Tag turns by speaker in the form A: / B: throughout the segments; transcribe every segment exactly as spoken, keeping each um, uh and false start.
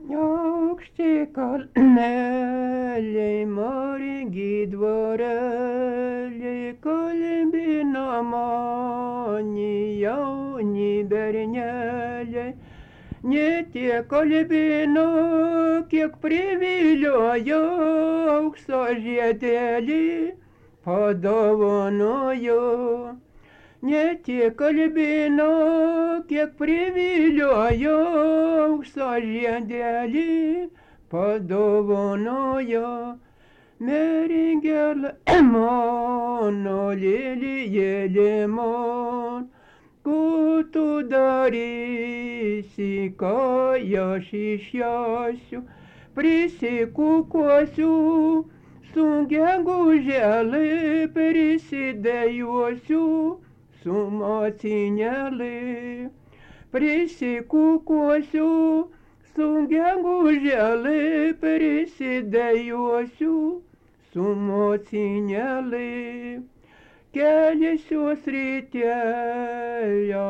A: Aukšti kalneliai, margi dvareliai, kalbina mani jauni berneliai. Ne tiek kalbino, kiek priviliojo aukso žiedelį padovanojo. Ne tiek kalbino, kiek priviliojo aukso žiedelį padovanojo. Mergelė mano, lelijėlė man, ko tu darysi, kai aš išjosiu, prisikūkuosiu, su gegužėlį prisidėjuosiu, su motinėlį. Prisikūkuosiu, su gegužėlį prisidėjuosiu, su motinėlį. Kelsiuos ryte, jo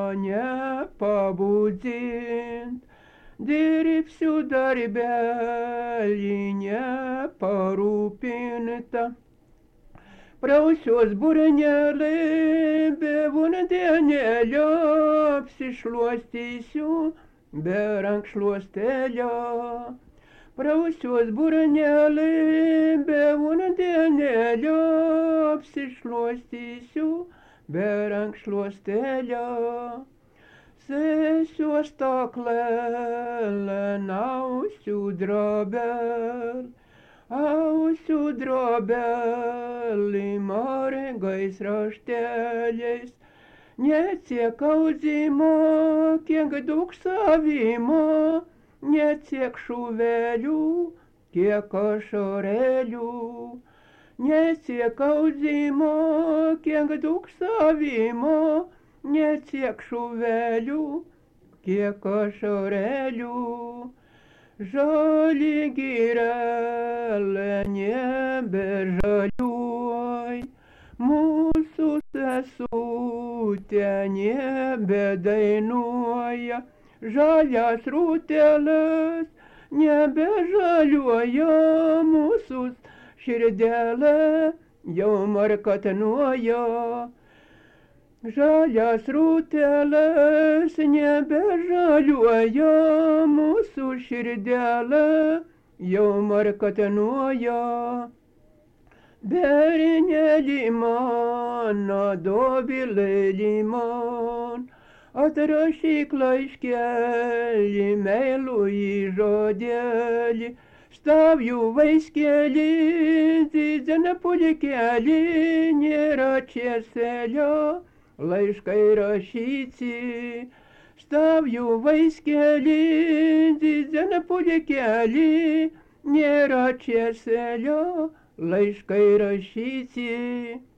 A: nepabudint, dirbsiu darbelį neparūpintą. Prausiuos burnelį, be vondenėlio apsišluostysiu, be rankšluostelio. Prausiuos burnelį, be vondenėlio apsišluostysiu, be rankšluostelio. Sėsiuos staklelę, ausiu drobel, ausiu drobelį margais rašteliais. Ne tiek auzimo, kiek daug savimo, ne tiek šūvelių, kiek ašarelių. Ne tiek auzimo, kiek daug savimo, ne tiek šūvelių, kiek ašarelių. Žali girelė nebežaliuoj, mūsų sesutė nebedainuoja. Žalias rūtelės nebežaliuoja, mūsų širdelė jau markatnuoja. Žalias rūtelės nebežaliuoja, mūsų širdelė jau markatnuoja. Berneli mano, dobilėli man, atrašyk laiškelį, meilųjį žodelį, stavjų vaiskelį, dzidzina pulikelį, nėra čieselio, laiškai rašyti. Stavjų vaiskelį, dzidzina pulikelį, nėra čieselio, laiškai rašyti.